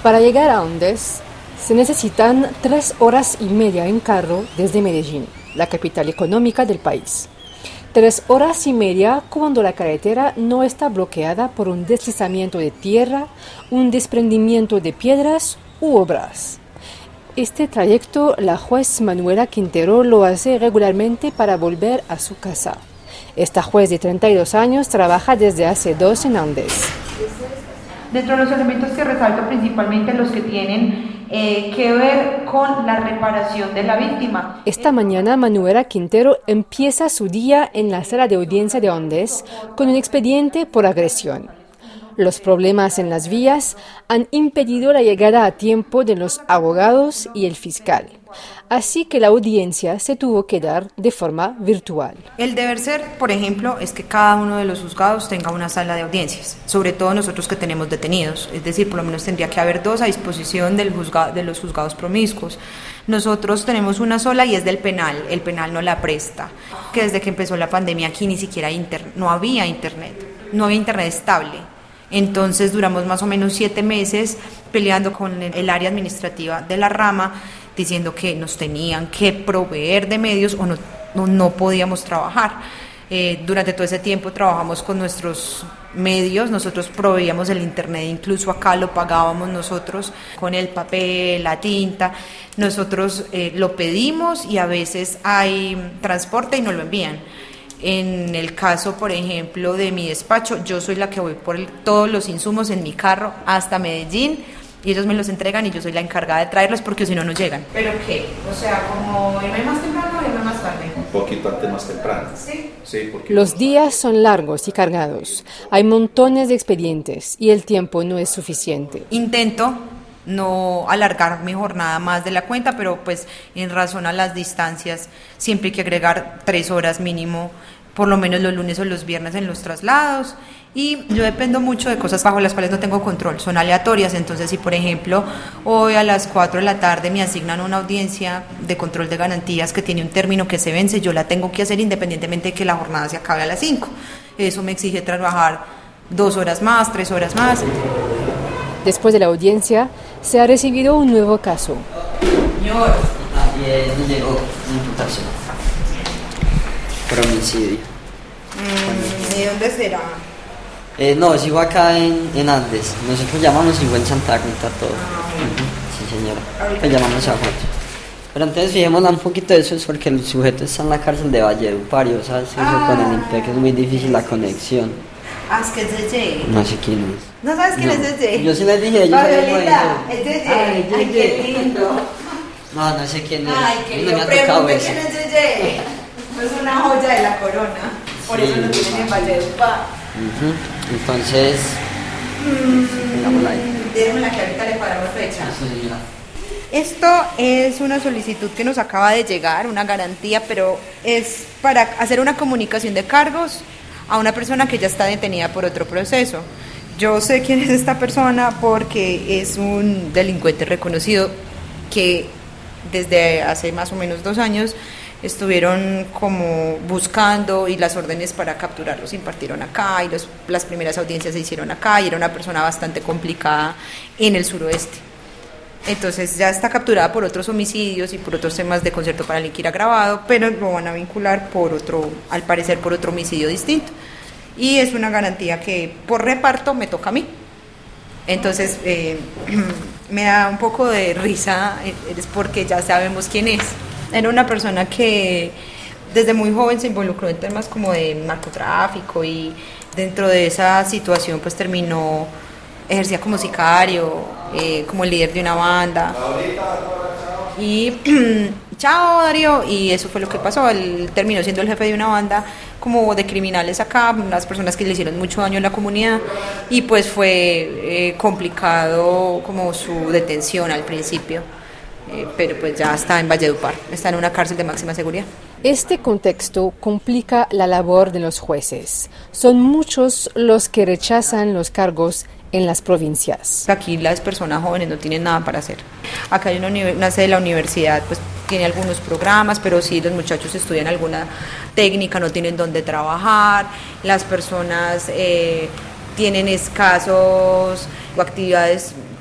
Para llegar a Andes se necesitan 3 horas y media en carro desde Medellín, la capital económica del país. 3 horas y media cuando la carretera no está bloqueada por un deslizamiento de tierra, un desprendimiento de piedras u obras. Este trayecto la juez Manuela Quintero lo hace regularmente para volver a su casa. Esta juez de 32 años trabaja desde hace 2 en Andes. Dentro de los elementos que resalto principalmente los que tienen que ver con la reparación de la víctima. Esta mañana Manuela Quintero empieza su día en la sala de audiencia de Andes con un expediente por agresión. Los problemas en las vías han impedido la llegada a tiempo de los abogados y el fiscal, así que la audiencia se tuvo que dar de forma virtual. El deber ser, por ejemplo, es que cada uno de los juzgados tenga una sala de audiencias, sobre todo nosotros que tenemos detenidos, es decir, por lo menos tendría que haber 2 a disposición de los juzgados promiscuos. Nosotros tenemos una sola y es del penal, el penal no la presta, que desde que empezó la pandemia aquí ni siquiera no había internet estable. Entonces duramos más o menos 7 meses peleando con el área administrativa de la rama, diciendo que nos tenían que proveer de medios o no podíamos trabajar. Durante todo ese tiempo trabajamos con nuestros medios, nosotros proveíamos el internet, incluso acá lo pagábamos nosotros con el papel, la tinta, nosotros lo pedimos y a veces hay transporte y nos lo envían. En el caso, por ejemplo, de mi despacho, yo soy la que voy por todos los insumos en mi carro hasta Medellín y ellos me los entregan y yo soy la encargada de traerlos porque si no, no llegan. ¿Pero qué? O sea, ¿como irme más temprano o irme más tarde? Un poquito antes más temprano. Sí, porque los días son largos y cargados. Hay montones de expedientes y el tiempo no es suficiente. Intento no alargar mi jornada más de la cuenta, pero pues en razón a las distancias siempre hay que agregar 3 horas mínimo, por lo menos los lunes o los viernes en los traslados, y yo dependo mucho de cosas bajo las cuales no tengo control, son aleatorias. Entonces si por ejemplo hoy a las 4 de la tarde me asignan una audiencia de control de garantías que tiene un término que se vence, yo la tengo que hacer independientemente de que la jornada se acabe a las 5, eso me exige trabajar 2 horas más, 3 horas más. Después de la audiencia, se ha recibido un nuevo caso. Señor. Ayer me llegó una imputación por homicidio. ¿De dónde será? No, sigo acá en Andes. Nosotros llamamos igual en Santa Rita todo. Sí, señora. Pues llamamos a Jorge. Pero entonces fijémonos un poquito de eso, es porque el sujeto está en la cárcel de Valledupar, ¿sabes? Eso con el INPE, que es muy difícil la conexión. Es que es Yeye. No sé quién es. ¿No sabes quién es Yeye? Yo sí les dije, ellos Pablita, es Yeye. Ay, qué lindo. No sé quién es. Ay, que no yo me ha tocado pregunté eso. quién es Yeye. Es una joya de la corona. Por eso lo tienen en Valledupar. Entonces, déjenme la que ahorita le paramos fecha. eso, señora. Esto es una solicitud que nos acaba de llegar, una garantía, pero es para hacer una comunicación de cargos a una persona que ya está detenida por otro proceso. Yo sé quién es esta persona porque es un delincuente reconocido que desde hace más o menos 2 años estuvieron como buscando y las órdenes para capturarlos se impartieron acá y las primeras audiencias se hicieron acá y era una persona bastante complicada en el suroeste. Entonces ya está capturada por otros homicidios y por otros temas de concierto para delinquir agravado, pero lo van a vincular por otro, al parecer por otro homicidio distinto. Y es una garantía que por reparto me toca a mí. Entonces me da un poco de risa, es porque ya sabemos quién es. Era una persona que desde muy joven se involucró en temas como de narcotráfico y dentro de esa situación pues ejercía como sicario, como el líder de una banda. Y chao Darío, y eso fue lo que pasó, él terminó siendo el jefe de una banda como de criminales acá, unas personas que le hicieron mucho daño a la comunidad y pues fue complicado como su detención al principio, pero pues ya está en Valledupar, está en una cárcel de máxima seguridad. Este contexto complica la labor de los jueces. Son muchos los que rechazan los cargos en las provincias. Aquí las personas jóvenes no tienen nada para hacer. Acá hay una sede de la universidad, pues tiene algunos programas, pero si los muchachos estudian alguna técnica, no tienen dónde trabajar, las personas tienen escasos actividades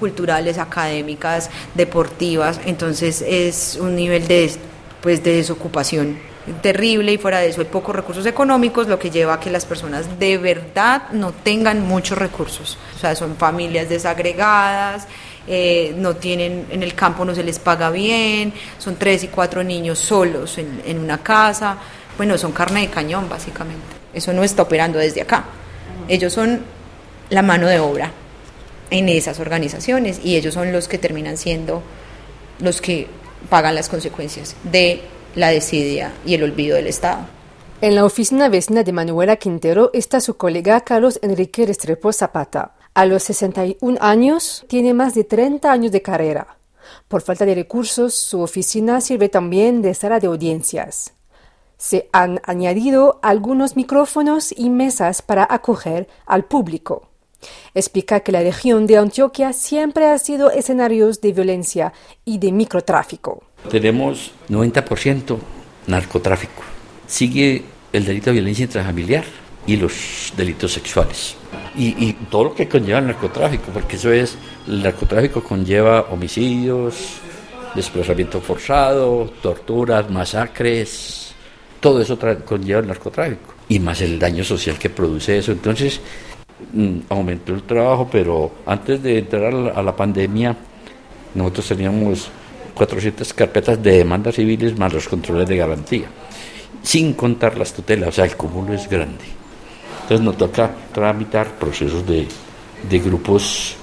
culturales, académicas, deportivas, entonces es un nivel de desocupación terrible, y fuera de eso hay pocos recursos económicos, lo que lleva a que las personas de verdad no tengan muchos recursos. O sea, son familias desagregadas, no tienen, en el campo no se les paga bien, son 3 y 4 niños solos en una casa. Bueno, son carne de cañón básicamente. Eso no está operando desde acá. Ellos son la mano de obra en esas organizaciones, y ellos son los que terminan siendo los que pagan las consecuencias de la desidia y el olvido del Estado. En la oficina vecina de Manuela Quintero está su colega Carlos Enrique Restrepo Zapata. A los 61 años tiene más de 30 años de carrera. Por falta de recursos, su oficina sirve también de sala de audiencias. Se han añadido algunos micrófonos y mesas para acoger al público. Explica que la región de Antioquia siempre ha sido escenarios de violencia y de microtráfico. Tenemos 90% narcotráfico. Sigue el delito de violencia intrafamiliar y los delitos sexuales. Y todo lo que conlleva el narcotráfico, porque el narcotráfico conlleva homicidios, desplazamiento forzado, torturas, masacres, todo eso conlleva el narcotráfico. Y más el daño social que produce eso. Entonces, aumentó el trabajo, pero antes de entrar a la pandemia, nosotros teníamos 400 carpetas de demandas civiles más los controles de garantía, sin contar las tutelas, o sea, el cúmulo es grande. Entonces nos toca tramitar procesos de grupos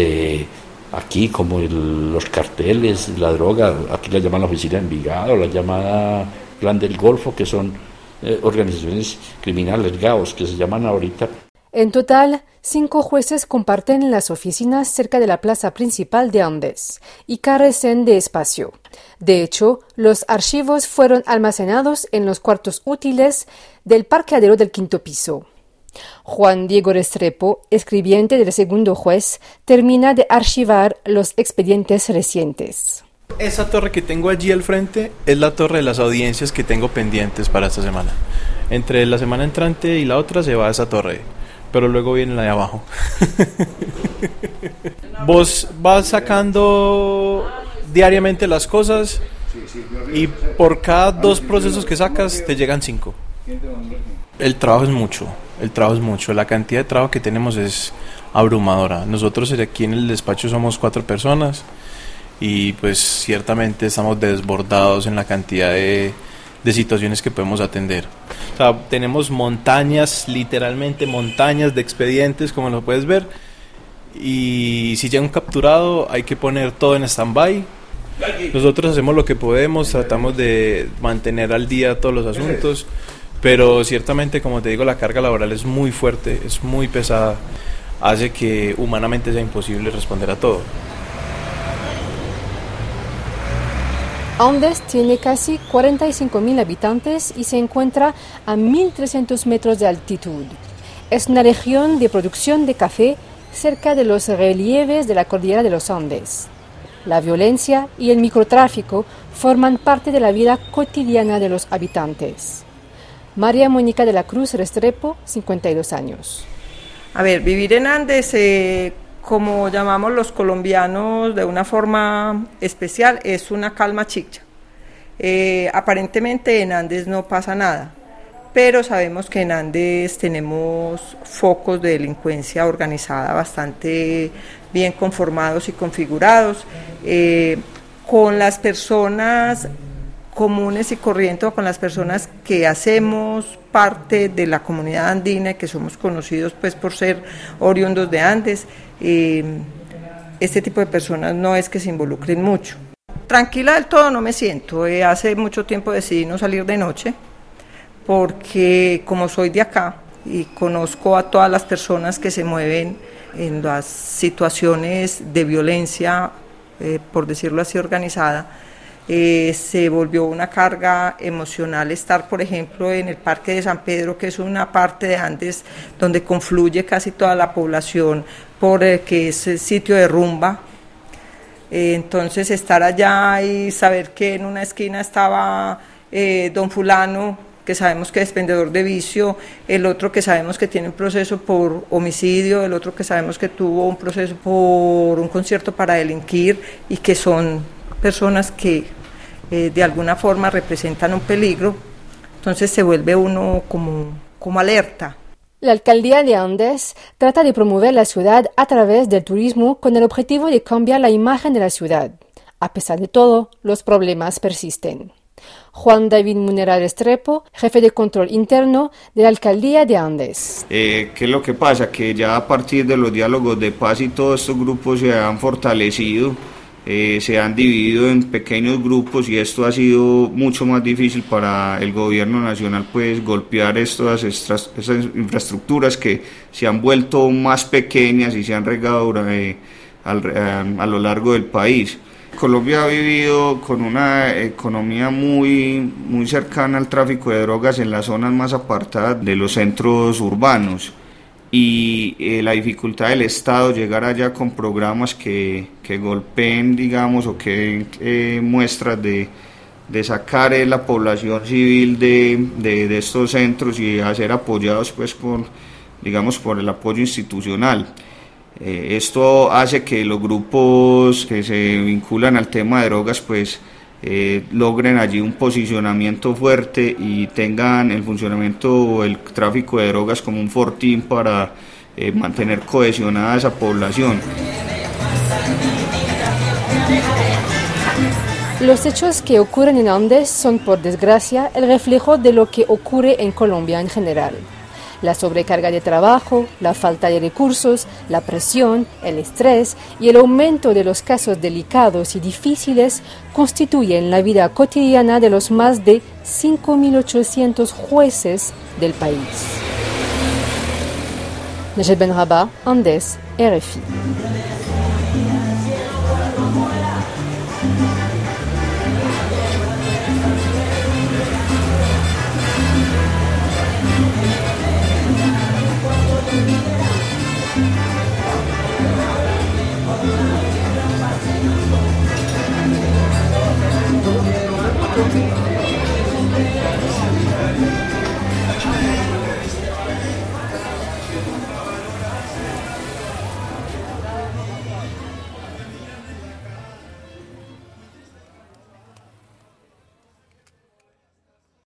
aquí, como los carteles, la droga, aquí la llaman la oficina de Envigado, la llamada Clan del Golfo, que son organizaciones criminales, GAOs, que se llaman ahorita. En total, 5 jueces comparten las oficinas cerca de la plaza principal de Andes y carecen de espacio. De hecho, los archivos fueron almacenados en los cuartos útiles del parqueadero del 5º piso. Juan Diego Restrepo, escribiente del segundo juez, termina de archivar los expedientes recientes. Esa torre que tengo allí al frente es la torre de las audiencias que tengo pendientes para esta semana. Entre la semana entrante y la otra se va a esa torre, pero luego viene la de abajo. Vos vas sacando diariamente las cosas y por cada 2 procesos que sacas te llegan 5. El trabajo es mucho, la cantidad de trabajo que tenemos es abrumadora. Nosotros aquí en el despacho somos 4 personas y pues ciertamente estamos desbordados en la cantidad de situaciones que podemos atender. O sea, tenemos montañas, literalmente montañas de expedientes, como lo puedes ver, y si llega un capturado hay que poner todo en stand-by. Nosotros hacemos lo que podemos, tratamos de mantener al día todos los asuntos, pero ciertamente, como te digo, la carga laboral es muy fuerte, es muy pesada, hace que humanamente sea imposible responder a todo. Andes tiene casi 45.000 habitantes y se encuentra a 1.300 metros de altitud. Es una región de producción de café cerca de los relieves de la cordillera de los Andes. La violencia y el microtráfico forman parte de la vida cotidiana de los habitantes. María Mónica de la Cruz Restrepo, 52 años. A ver, vivir en Andes, como llamamos los colombianos de una forma especial, es una calma chicha. Aparentemente en Andes no pasa nada, pero sabemos que en Andes tenemos focos de delincuencia organizada bastante bien conformados y configurados, con las personas comunes y corrientes, o con las personas que hacemos parte de la comunidad andina, que somos conocidos pues por ser oriundos de Andes. Este tipo de personas no es que se involucren mucho. Tranquila del todo no me siento. Hace mucho tiempo decidí no salir de noche, porque como soy de acá y conozco a todas las personas que se mueven en las situaciones de violencia, por decirlo así, organizada, se volvió una carga emocional estar, por ejemplo, en el Parque de San Pedro, que es una parte de Andes donde confluye casi toda la población, que es el sitio de rumba. Entonces estar allá y saber que en una esquina estaba don fulano que sabemos que es vendedor de vicio, el otro que sabemos que tiene un proceso por homicidio, el otro que sabemos que tuvo un proceso por un concierto para delinquir y que son personas que de alguna forma representan un peligro, entonces se vuelve uno como alerta. La alcaldía de Andes trata de promover la ciudad a través del turismo con el objetivo de cambiar la imagen de la ciudad. A pesar de todo, los problemas persisten. Juan David Munera Restrepo, jefe de control interno de la alcaldía de Andes. ¿Qué es lo que pasa? Que ya a partir de los diálogos de paz y todos estos grupos se han fortalecido, se han dividido en pequeños grupos y esto ha sido mucho más difícil para el gobierno nacional, pues golpear estas infraestructuras que se han vuelto más pequeñas y se han regado a lo largo del país. Colombia ha vivido con una economía muy cercana al tráfico de drogas en las zonas más apartadas de los centros urbanos y la dificultad del Estado llegar allá con programas que golpeen, digamos, o que den muestras de sacar la población civil de estos centros y a ser apoyados pues por el apoyo institucional. Esto hace que los grupos que se vinculan al tema de drogas pues logren allí un posicionamiento fuerte y tengan el funcionamiento o el tráfico de drogas como un fortín para mantener cohesionada esa población. Los hechos que ocurren en Andes son, por desgracia, el reflejo de lo que ocurre en Colombia en general. La sobrecarga de trabajo, la falta de recursos, la presión, el estrés y el aumento de los casos delicados y difíciles constituyen la vida cotidiana de los más de 5.800 jueces del país. Najat Ben Rabah, Andes, RFI.